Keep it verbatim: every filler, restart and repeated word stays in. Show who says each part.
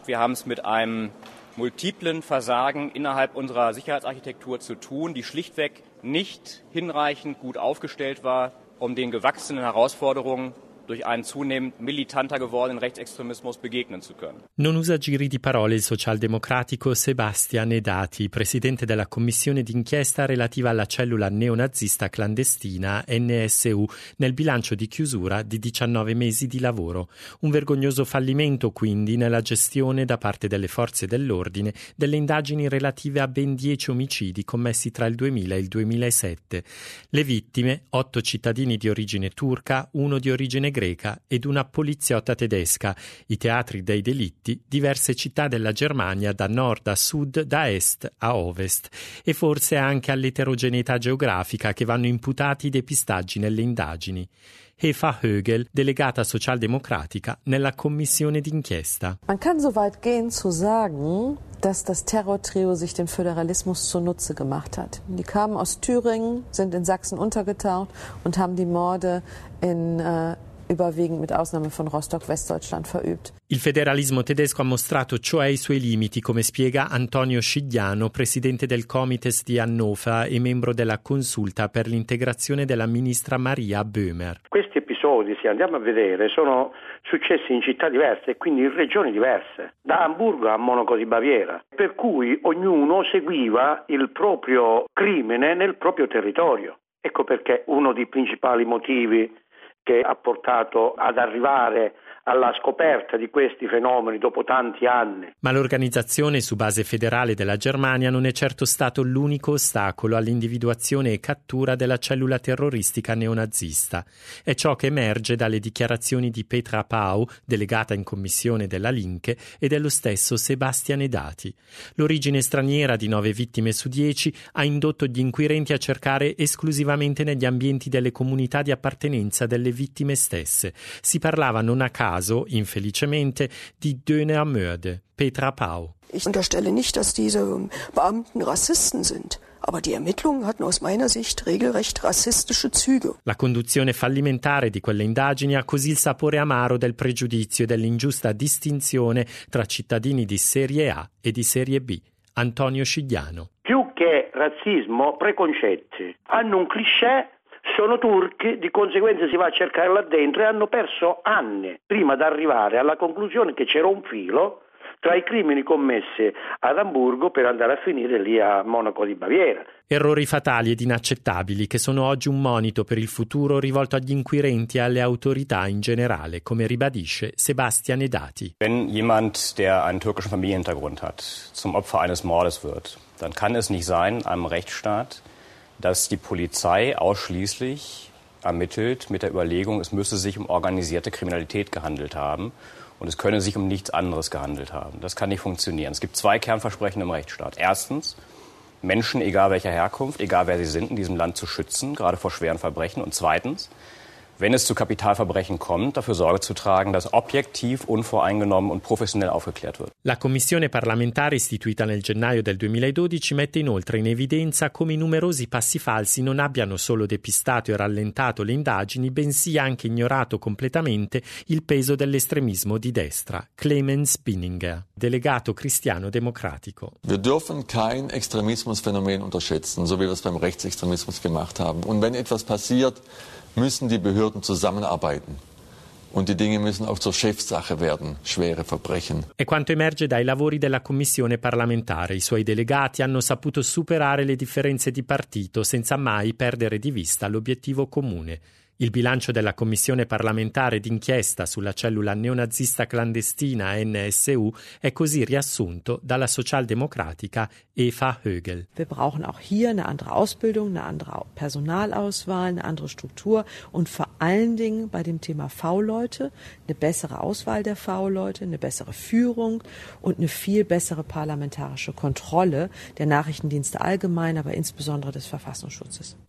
Speaker 1: Wir haben es mit einem multiplen Versagen innerhalb unserer Sicherheitsarchitektur zu tun, die schlichtweg nicht hinreichend gut aufgestellt war, um den gewachsenen Herausforderungen durch einen zunehmend militanter gewordenen Rechtsextremismus begegnen zu können.
Speaker 2: Non usa giri di parole il socialdemocratico Sebastian Nedati, presidente della commissione d'inchiesta relativa alla cellula neonazista clandestina N S U, nel bilancio di chiusura di diciannove mesi di lavoro. Un vergognoso fallimento, quindi, nella gestione da parte delle forze dell'ordine delle indagini relative a ben dieci omicidi commessi tra il duemila e il duemilasette. Le vittime, otto cittadini di origine turca, uno di origine greca ed una poliziotta tedesca. I teatri dei delitti, diverse città della Germania da nord a sud, da est a ovest. E forse anche all'eterogeneità geografica che vanno imputati i depistaggi nelle indagini. Eva Högel, delegata socialdemocratica nella commissione d'inchiesta.
Speaker 3: Man kann so weit gehen zu sagen, dass das Terrortrio sich den Föderalismus zunutze gemacht hat. Die kamen aus Thüringen, sind in Sachsen untergetaucht und haben die Morde in äh, überwiegend mit Ausnahme von Rostock, Westdeutschland verübt.
Speaker 2: Il federalismo tedesco ha mostrato cioè i suoi limiti, come spiega Antonio Scigliano, presidente del Comites di Hannover e membro della consulta per l'integrazione della ministra Maria Böhmer.
Speaker 4: Questi episodi, se andiamo a vedere, sono successi in città diverse e quindi in regioni diverse, da Amburgo a Monaco di Baviera, per cui ognuno seguiva il proprio crimine nel proprio territorio. Ecco perché uno dei principali motivi che ha portato ad arrivare alla scoperta di questi fenomeni dopo tanti anni.
Speaker 2: Ma l'organizzazione su base federale della Germania non è certo stato l'unico ostacolo all'individuazione e cattura della cellula terroristica neonazista. È ciò che emerge dalle dichiarazioni di Petra Pau, delegata in commissione della Linke, e dello stesso Sebastian Nedati. L'origine straniera di nove vittime su dieci ha indotto gli inquirenti a cercare esclusivamente negli ambienti delle comunità di appartenenza delle vittime stesse. Si parlava non a caso, infelicemente, di Dönermörde. Petra Pau.
Speaker 5: Ich unterstelle nicht, dass diese Beamten Rassisten sind. Aber die Ermittlungen hatten aus meiner Sicht regelrecht rassistische Züge.
Speaker 2: La conduzione fallimentare di quelle indagini ha così il sapore amaro del pregiudizio e dell'ingiusta distinzione tra cittadini di serie A e di serie B. Antonio Scigliano.
Speaker 4: Più che razzismo, preconcetti. Hanno un cliché. Sono turchi, di conseguenza si va a cercare là dentro e hanno perso anni prima di arrivare alla conclusione che c'era un filo tra i crimini commessi ad Amburgo per andare a finire lì a Monaco di Baviera.
Speaker 2: Errori fatali ed inaccettabili che sono oggi un monito per il futuro rivolto agli inquirenti e alle autorità in generale, come ribadisce Sebastian Nedati.
Speaker 1: Wenn jemand, der einen türkischen Familienhintergrund hat, zum Opfer eines Mordes wird, dann kann es nicht sein, in einem Rechtsstaat, dass die Polizei ausschließlich ermittelt mit der Überlegung, es müsse sich um organisierte Kriminalität gehandelt haben und es könne sich um nichts anderes gehandelt haben. Das kann nicht funktionieren. Es gibt zwei Kernversprechen im Rechtsstaat. Erstens, Menschen, egal welcher Herkunft, egal wer sie sind, in diesem Land zu schützen, gerade vor schweren Verbrechen. Und zweitens, wenn es zu Kapitalverbrechen kommt, dafür Sorge zu tragen, dass objektiv, unvoreingenommen und professionell aufgeklärt wird.
Speaker 2: La commissione parlamentare istituita nel gennaio del duemiladodici mette inoltre in evidenza come i numerosi passi falsi non abbiano solo depistato e rallentato le indagini, bensì anche ignorato completamente il peso dell'estremismo di destra. Clemens Binninger, delegato cristiano-democratico.
Speaker 6: Wir dürfen kein Extremismusphänomen unterschätzen, so wie wir es beim Rechtsextremismus gemacht haben. Und wenn etwas passiert, müssen die Behörden zusammenarbeiten. Und die Dinge müssen auch zur Chefsache werden, schwere Verbrechen.
Speaker 2: È quanto emerge dai lavori della commissione parlamentare. I suoi delegati hanno saputo superare le differenze di partito senza mai perdere di vista l'obiettivo comune. Il bilancio della commissione parlamentare d'inchiesta sulla cellula neonazista clandestina N S U è così riassunto dalla socialdemocratica Eva Högel.
Speaker 3: Wir brauchen auch hier eine andere Ausbildung, eine andere Personalauswahl, eine andere Struktur und vor allen Dingen bei dem Thema V-Leute eine bessere Auswahl der V-Leute, eine bessere Führung und eine viel bessere parlamentarische Kontrolle der Nachrichtendienste allgemein, aber insbesondere des Verfassungsschutzes.